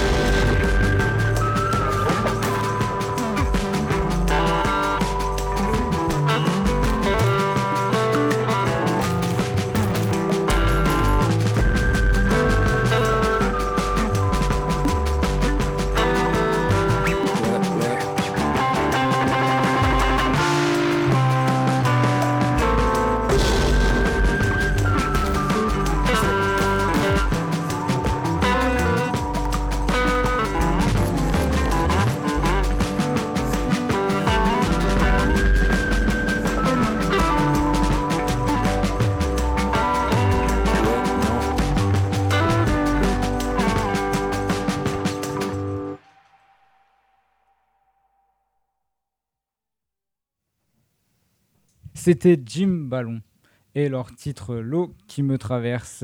S6: C'était Jim Ballon et leur titre L'eau qui me traverse.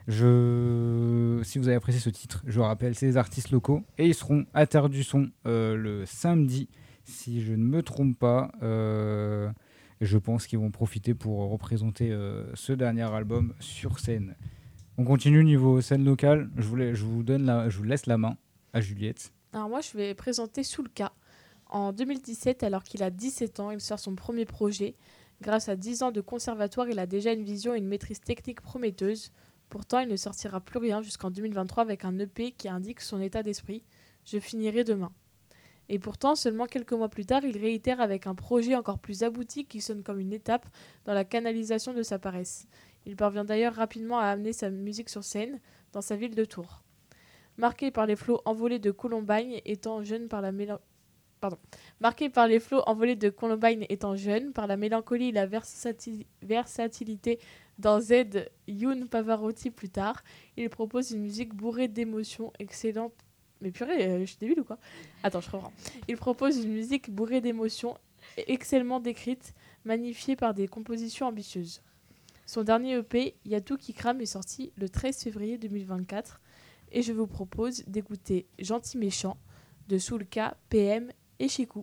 S6: Je... Si vous avez apprécié ce titre, je rappelle, c'est des artistes locaux et ils seront à Terre du Son euh, le samedi, si je ne me trompe pas. Euh... Je pense qu'ils vont profiter pour représenter euh, ce dernier album sur scène. On continue niveau scène locale. Je, voulais, je, vous, donne la, je vous laisse la main à Juliette.
S5: Alors moi, je vais présenter Soulka. En deux mille dix-sept, alors qu'il a dix-sept ans, il sort son premier projet. Grâce à dix ans de conservatoire, il a déjà une vision et une maîtrise technique prometteuse. Pourtant, il ne sortira plus rien jusqu'en deux mille vingt-trois avec un E P qui indique son état d'esprit. Je finirai demain. Et pourtant, seulement quelques mois plus tard, il réitère avec un projet encore plus abouti qui sonne comme une étape dans la canalisation de sa paresse. Il parvient d'ailleurs rapidement à amener sa musique sur scène dans sa ville de Tours. Marqué par les flots envolés de Columbine étant jeune par la mélancolie... Pardon. Marqué par les flots envolés de Columbine étant jeune, par la mélancolie et la versati- versatilité dans Z, Youn Pavarotti plus tard, il propose une musique bourrée d'émotions excellente. Mais purée, euh, je suis débile ou quoi ? Attends, je reprends. Il propose une musique bourrée d'émotions, excellemment décrite, magnifiée par des compositions ambitieuses. Son dernier E P, Y'a tout qui crame, est sorti le treize février deux mille vingt-quatre et je vous propose d'écouter Gentil Méchant de Soulka, P M et Chikou.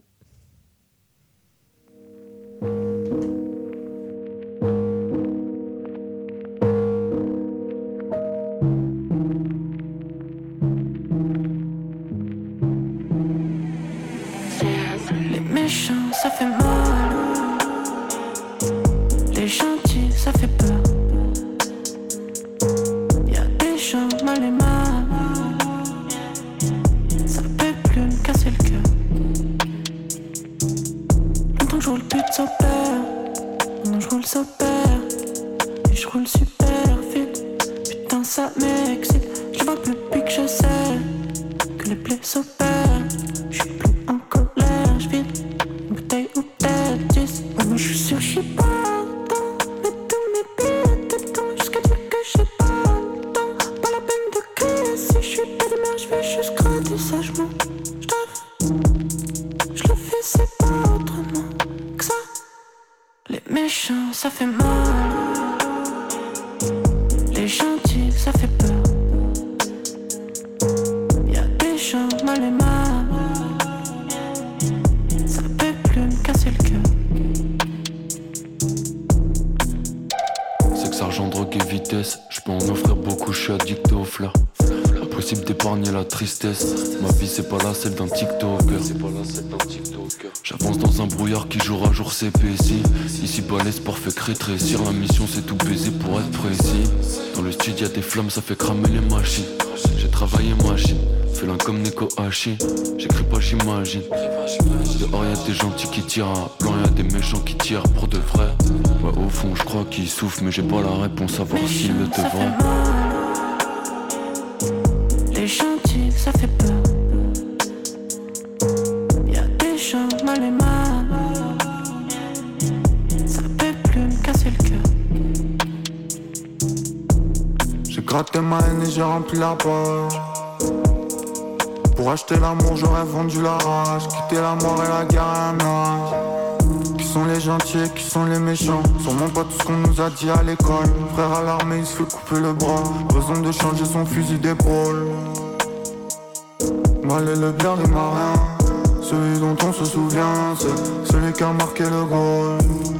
S11: Les méchants, ça fait mal. Les gentils, ça fait peur. Y'a des gens mal et mal. Ça peut plus me casser le cœur. Longtemps que je roule plus de sopère. Maintenant je roule sopère. Et je roule super vite. Putain ça m'excite. Je vois plus depuis que je sais que les plaies s'opèrent. Je suis plus en colère, je vide une bouteille ou peut-être dix. Maintenant je suis sûr, je suis pas dedans. Mets tous mes pieds dedans jusqu'à dire que j'ai pas le temps. Pas la peine de crier si je suis pas d'humeur, je vais juste gratter sagement. Je je le fais, c'est pas autrement que ça. Les méchants, ça fait mal. Les gentils, ça fait peur. Y'a des gens mal et mal. Ça peut plus me casser le cœur.
S10: Sexe, argent, drogue et vitesse. Je peux en offrir beaucoup, je suis addict aux fleurs. Impossible d'épargner la tristesse. Ma vie c'est pas la celle d'un TikToker. J'avance dans un brouillard qui jour à jour s'épaissit. Ici bas l'espoir fait rétrécir. La mission c'est tout baiser pour être précis. Dans le studio y'a des flammes, ça fait cramer les machines. J'ai travaillé machine, félin comme Neko Hachi. J'écris pas j'imagine. Dehors y'a des gentils qui tirent à blanc, y'a des méchants qui tirent pour de vrai. Ouais au fond je crois qu'ils souffrent mais j'ai pas la réponse à voir s'ils le devraient.
S11: Les gentils, ça fait peur.
S9: gratté ma haine et j'ai rempli la poche. Pour acheter l'amour j'aurais vendu la rage. Quitter la mort et la guerre à un âge. Qui sont les gentils et qui sont les méchants? Sûrement pas tout ce qu'on nous a dit à l'école. Frère à l'armée il se fait couper le bras. Besoin de changer son fusil d'épaule. Mal est le bien des marins. Celui dont on se souvient, c'est celui qui a marqué le goal.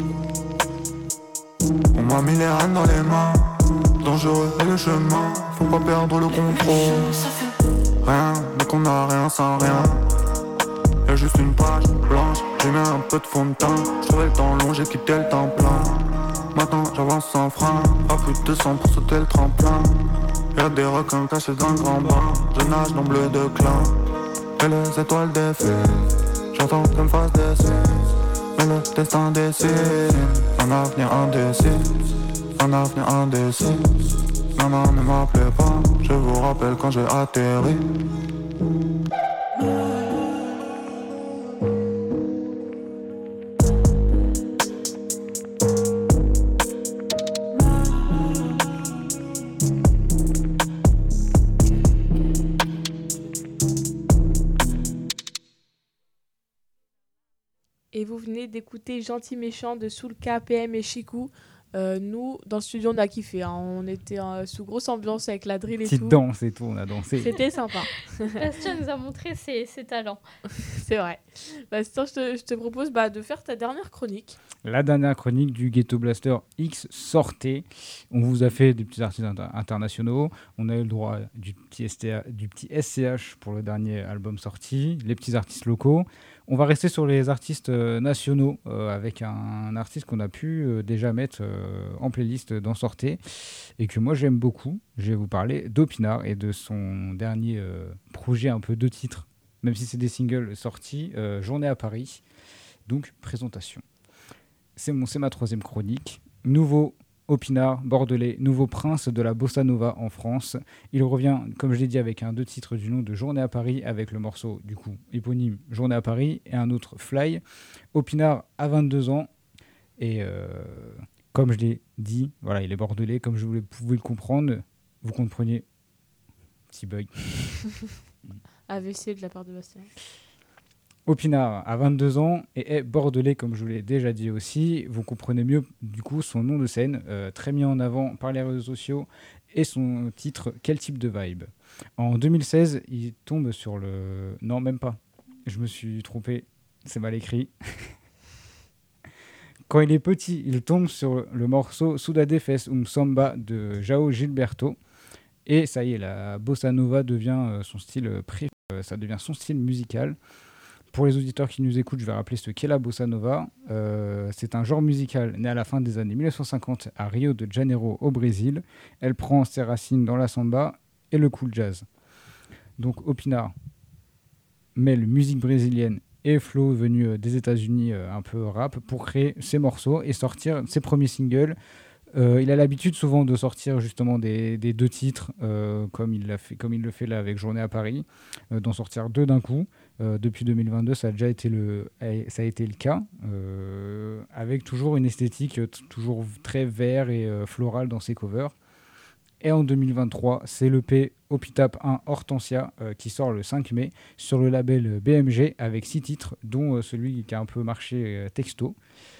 S9: On m'a mis les rênes dans les mains. Dangereux est le chemin, faut pas perdre le contrôle. Rien, mais qu'on a rien sans rien. Y'a juste une page blanche, j'ai mis un peu de fond de teint. J'trouvais le temps long, j'ai quitté le temps plein. Maintenant j'avance sans frein, à plus de deux cents pour sauter le tremplin. Y'a des requins cachés dans le grand bain. Je nage dans bleu de clin. Et les étoiles défilent. J'entends qu'une me fasse des signes. Mais le destin décide. Un avenir indécis. Un avenir indécis. Non, non, ne m'appelez pas. Je vous rappelle quand j'ai atterri.
S5: Et vous venez d'écouter Gentil Méchant de Soulka, P M et Chikou. Euh, nous, dans le studio, on a kiffé. Hein. On était euh, sous grosse ambiance avec la drill et
S6: Petite
S5: tout.
S6: danse et tout, on a dansé.
S5: C'était sympa.
S7: Bastien nous a montré ses, ses talents.
S5: C'est vrai. Bastien, je te, je te propose bah, de faire ta dernière chronique.
S6: La dernière chronique du Ghetto Blaster X sortait. On vous a fait des petits artistes inter- internationaux. On a eu le droit du petit, S T A, du petit S C H pour le dernier album sorti. Les petits artistes locaux. On va rester sur les artistes euh, nationaux euh, avec un, un artiste qu'on a pu euh, déjà mettre euh, en playlist dans Sortez et que moi j'aime beaucoup. Je vais vous parler d'Opinard et de son dernier euh, projet un peu de titres, même si c'est des singles sortis, euh, Journée à Paris. Donc présentation. C'est, mon, c'est ma troisième chronique. Nouveau Opinard, bordelais, nouveau prince de la bossa nova en France. Il revient, comme je l'ai dit, avec un deux titres du nom de Journée à Paris, avec le morceau, du coup, éponyme Journée à Paris, et un autre Fly. Opinard a vingt-deux ans, et euh, comme je l'ai dit, voilà, il est bordelais, comme je vous pouvez le comprendre. Vous compreniez. Petit bug.
S5: A V C de la part de Bastien.
S6: Opinard a vingt-deux ans et est bordelais, comme je vous l'ai déjà dit aussi. Vous comprenez mieux, du coup, son nom de scène, euh, très mis en avant par les réseaux sociaux, et son titre « Quel type de vibe ». En deux mille seize, il tombe sur le... Non, même pas. Je me suis trompé. C'est mal écrit. Quand il est petit, il tombe sur le morceau « Soudade Fes um Samba » de João Gilberto. Et ça y est, la bossa nova devient son style préféré. Ça devient son style musical. Pour les auditeurs qui nous écoutent, je vais rappeler ce qu'est la bossa nova. Euh, c'est un genre musical né à la fin des années mille neuf cent cinquante à Rio de Janeiro au Brésil. Elle prend ses racines dans la samba et le cool jazz. Donc Opinard mêle musique brésilienne et flow venu des États-Unis, euh, un peu rap, pour créer ses morceaux et sortir ses premiers singles. Euh, il a l'habitude souvent de sortir justement des, des deux titres, euh, comme, il l'a fait, comme il le fait là avec Journée à Paris, euh, d'en sortir deux d'un coup. Euh, depuis deux mille vingt-deux, ça a déjà été le, ça a été le cas, euh, avec toujours une esthétique t- toujours très vert et euh, florale dans ses covers. Et en deux mille vingt-trois, c'est l'E P Opitap un Hortensia euh, qui sort le cinq mai sur le label B M G avec six titres, dont euh, celui qui a un peu marché euh, texto.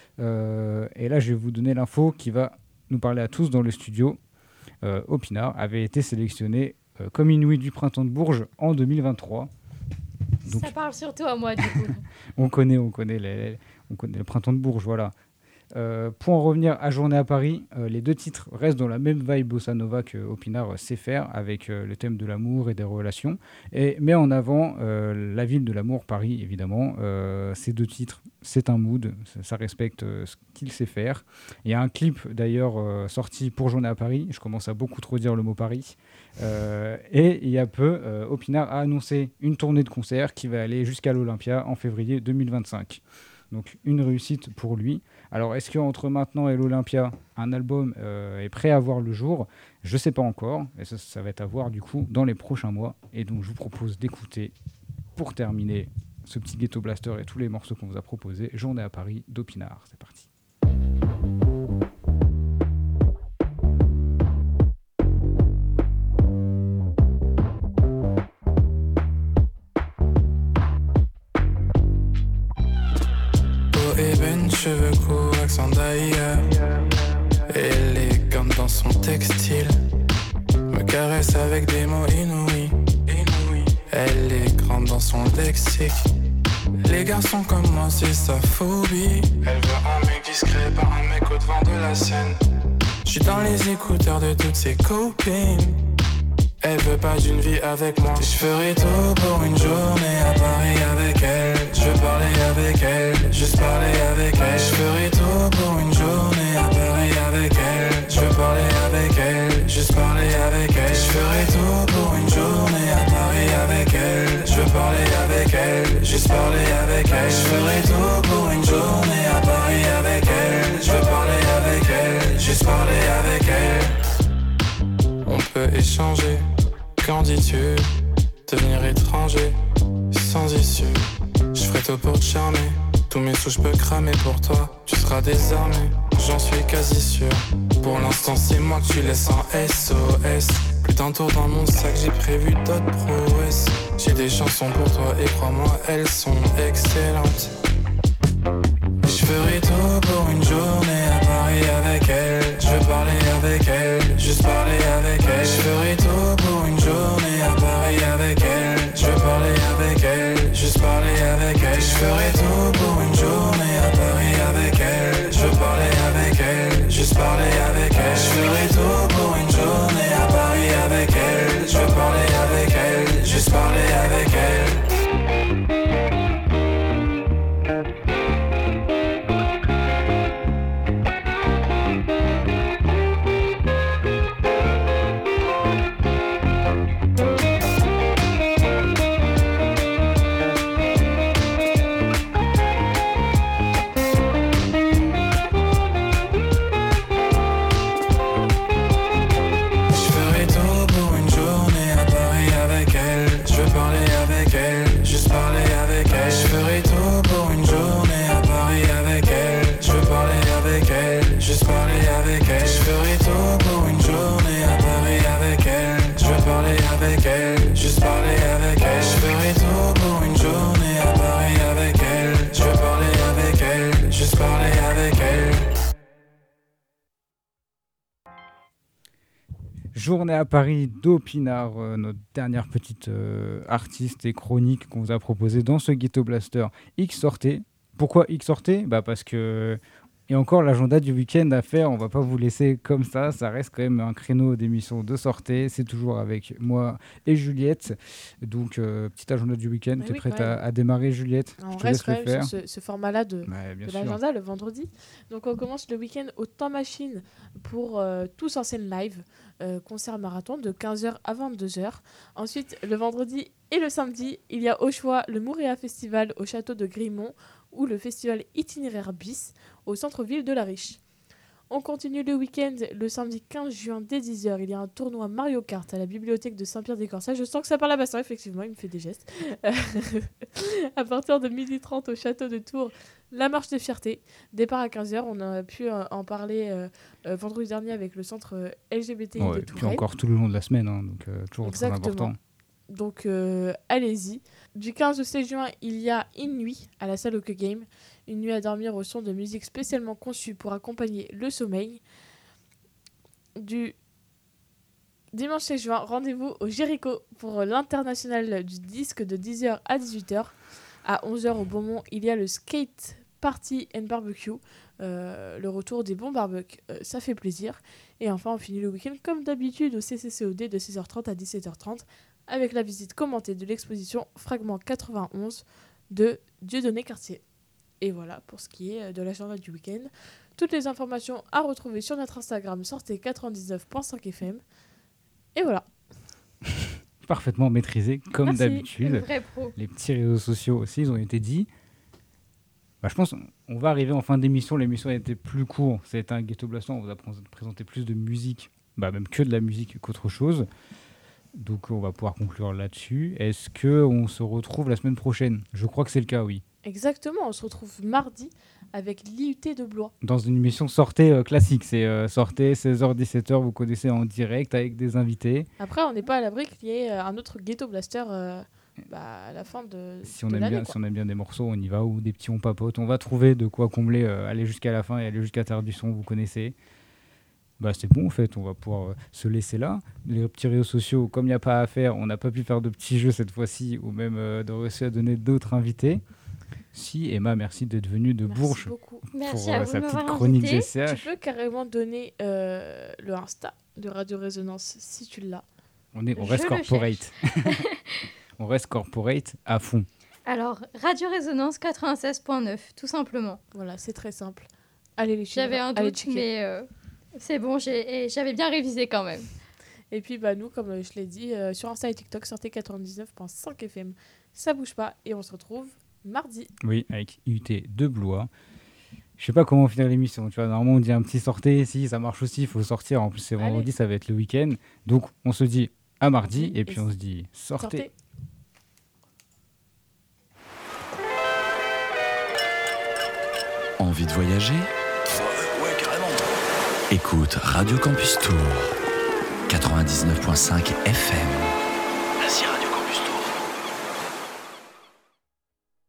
S6: Euh, et là, je vais vous donner l'info qui va nous parler à tous dans le studio. Euh, Opinard avait été sélectionné euh, comme Inouï du Printemps de Bourges en deux mille vingt-trois. Donc,
S7: ça parle surtout à moi, du coup.
S6: on connaît, on connaît, les, on connaît le Printemps de Bourges, voilà. Euh, pour en revenir à Journée à Paris, euh, les deux titres restent dans la même vibe bossa nova que Opinard sait faire, avec euh, le thème de l'amour et des relations, et met en avant euh, la ville de l'amour, Paris, évidemment. Euh, ces deux titres, c'est un mood, ça, ça respecte euh, ce qu'il sait faire. Il y a un clip d'ailleurs euh, sorti pour Journée à Paris, je commence à beaucoup trop dire le mot Paris, euh, et il y a peu, euh, Opinard a annoncé une tournée de concerts qui va aller jusqu'à l'Olympia en février deux mille vingt-cinq. Donc une réussite pour lui. Alors est-ce qu'entre maintenant et l'Olympia, un album euh, est prêt à voir le jour ? Je ne sais pas encore. Et ça, ça va être à voir du coup dans les prochains mois. Et donc je vous propose d'écouter, pour terminer ce petit Ghetto Blaster et tous les morceaux qu'on vous a proposés, Journée à Paris d'Opinard. C'est parti.
S10: cheveux courts, accent d'ailleurs. Élégante dans son textile, me caresse avec des mots inouïs. Elle est grande dans son lexique. Les garçons comme moi, c'est sa phobie. Elle veut un mec discret, pas un mec au devant de la scène. J'suis dans les écouteurs de toutes ses copines. Elle veut pas d'une vie avec moi. Je ferai tout pour une journée à Paris avec elle. Je veux parler avec elle, juste parler avec elle. Je ferai tout pour une journée à Paris avec elle. Je veux parler avec elle, juste parler avec elle. Je ferai tout pour une journée à Paris avec elle. Je veux parler avec elle, juste parler avec elle. Je ferai tout pour une journée à Paris avec elle. Je veux parler avec elle, juste parler avec elle. On peut échanger, qu'en dis-tu? Devenir étranger, sans issue. Je ferai tout pour te charmer. Tous mes sous je peux cramer pour toi. Tu seras désarmé, j'en suis quasi sûr. Pour l'instant c'est moi que tu laisses en S O S. Plus d'un tour dans mon sac, j'ai prévu d'autres prouesses. J'ai des chansons pour toi et crois-moi, elles sont excellentes. Je ferai tout pour une journée à Paris avec elle. Je veux parler avec elle, juste parler avec elle. Je ferai tout pour une journée à Paris avec elle. Je veux parler avec elle, juste parler avec elle. Je ferai tout pour une journée à Paris avec elle. Je veux parler avec elle, juste parler avec elle. Je ferai tout pour une journée à Paris avec elle. Je veux parler avec elle, juste parler avec elle.
S6: Journée à Paris d'Opinard, euh, notre dernière petite euh, artiste et chronique qu'on vous a proposée dans ce Ghetto Blaster. X sortait. Pourquoi X sortait? Bah parce que et encore l'agenda du week-end à faire, on va pas vous laisser comme ça, ça reste quand même un créneau d'émission de sortie, c'est toujours avec moi et Juliette. Donc euh, petit agenda du week-end, tu es oui, prête à, à démarrer Juliette?
S5: On reste quand même sur ce, ce format-là de, ouais, de l'agenda le vendredi. Donc on commence le week-end au Temps Machine pour euh, Tous en scène live. Euh, concert marathon de quinze heures à vingt-deux heures. Ensuite, le vendredi et le samedi, il y a au choix le Mouréa Festival au château de Grimont ou le festival Itinéraire Bis au centre-ville de La Riche. On continue le week-end, le samedi quinze juin dès dix heures, il y a un tournoi Mario Kart à la bibliothèque de Saint-Pierre-des-Corsages. Je sens que ça parle à Bastien, effectivement, il me fait des gestes. À partir de midi trente au château de Tours, la marche de fierté. Départ à quinze heures, on a pu euh, en parler euh, euh, vendredi dernier avec le centre euh, L G B T I
S6: ouais,
S5: de Tours.
S6: Puis encore tout le long de la semaine, hein, donc euh, toujours très important.
S5: Donc euh, allez-y. Du quinze au seize juin, il y a une nuit à la salle Hockey Game. Une nuit à dormir au son de musique spécialement conçue pour accompagner le sommeil. Du dimanche seize juin, rendez-vous au Jéricho pour l'international du disque de dix heures à dix-huit heures. À onze heures au Beaumont, il y a le Skate Party and Barbecue. Euh, le retour des bons barbecues, euh, ça fait plaisir. Et enfin, on finit le week-end comme d'habitude au C C C O D de seize heures trente à dix-sept heures trente avec la visite commentée de l'exposition Fragment quatre-vingt-onze de Dieudonné Cartier. Et voilà pour ce qui est de l'agenda du week-end. Toutes les informations à retrouver sur notre Instagram sortez quatre-vingt-dix-neuf virgule cinq F M. Et voilà.
S6: Parfaitement maîtrisé comme
S5: Merci.
S6: d'habitude.
S7: Vrai pro.
S6: Les petits réseaux sociaux aussi, ils ont été dits. Bah, je pense qu'on va arriver en fin d'émission. L'émission a été plus courte. C'était un Ghetto Blaster. On vous a présenté plus de musique, bah, même que de la musique qu'autre chose. Donc on va pouvoir conclure là-dessus. Est-ce qu'on se retrouve la semaine prochaine? Je crois que c'est le cas, oui.
S5: Exactement, on se retrouve mardi avec l'I U T de Blois.
S6: Dans une émission sortée euh, classique, c'est euh, sortée seize heures dix-sept heures, vous connaissez en direct avec des invités.
S5: Après, on n'est pas à l'abri qu'il y ait euh, un autre Ghetto Blaster euh, bah, à la fin de,
S6: Si on,
S5: de
S6: aime
S5: l'année.
S6: bien,
S5: quoi.
S6: si on aime bien des morceaux, on y va, ou des petits on papote. On va trouver de quoi combler, euh, aller jusqu'à la fin et aller jusqu'à Terre du Son, vous connaissez. Bah, c'est bon en fait, on va pouvoir euh, se laisser là. Les petits réseaux sociaux, comme il n'y a pas à faire, on n'a pas pu faire de petits jeux cette fois-ci, ou même euh, de réussir à donner d'autres invités. Si, Emma, merci d'être venue de
S5: Merci
S6: Bourges
S5: beaucoup.
S7: Merci
S6: pour
S7: à
S6: euh,
S7: vous
S6: sa
S7: de
S6: petite
S7: m'avoir
S6: chronique
S7: invité.
S6: G C H.
S5: Tu peux carrément donner euh, le Insta de Radio Résonance si tu l'as.
S6: On, est, on
S7: Je
S6: reste
S7: le
S6: corporate. On reste corporate à fond.
S7: Alors, Radio Résonance quatre-vingt-seize point neuf, tout simplement.
S5: Voilà, c'est très simple. Allez les suivre,
S7: J'avais un
S5: allez
S7: doute,
S5: checker.
S7: mais euh, c'est bon, j'ai, et j'avais bien révisé quand même.
S5: Et puis bah, nous, comme euh, je l'ai dit, euh, sur Insta et TikTok, sortez quatre-vingt-dix-neuf virgule cinq F M. Ça bouge pas et on se retrouve mardi.
S6: Oui, avec U T de Blois. Je sais pas comment finir l'émission. Tu vois, normalement, on dit un petit sortez. Si, ça marche aussi, il faut sortir. En plus, c'est vendredi,
S5: Allez.
S6: ça va être le week-end. Donc, on se dit à mardi
S5: Mardi,
S6: et puis
S5: et
S6: on se dit sortez.
S5: Sortez.
S12: Envie de voyager ?
S9: Ouais, carrément.
S12: Écoute Radio Campus Tour, quatre-vingt-dix-neuf virgule cinq F M.